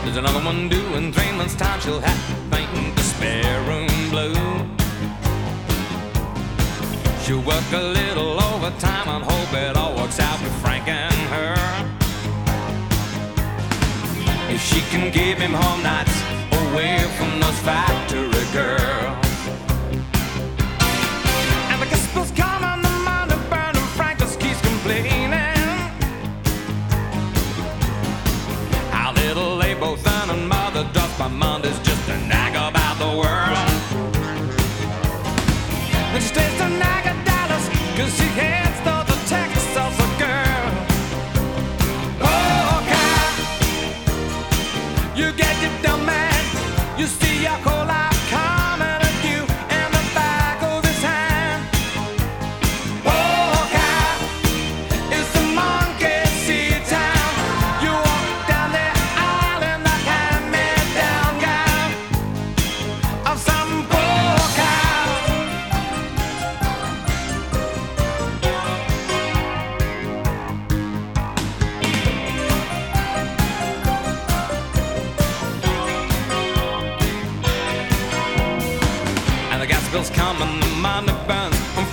There's another one due in 3 months' time. She'll have to paint the spare room blue. She'll work a little overtime and hope it all works out with Frank and her. If she can give him home nights away from those factory girls. And the gospel's coming, the mind of burning, Frank just keeps complaining how little they both earn and mother does by Monday's just a nag about the world. And she stays to nag at Dallas, cause she heads though the Texas of a girl. Oh, God, you get your dumb man, you see your whole life coming at you in the back of his hand. Oh, God, it's the monkey see town. You walk down the aisle in the hand-me-down gown of some poor cow. And the gas bill's coming, the money burns, and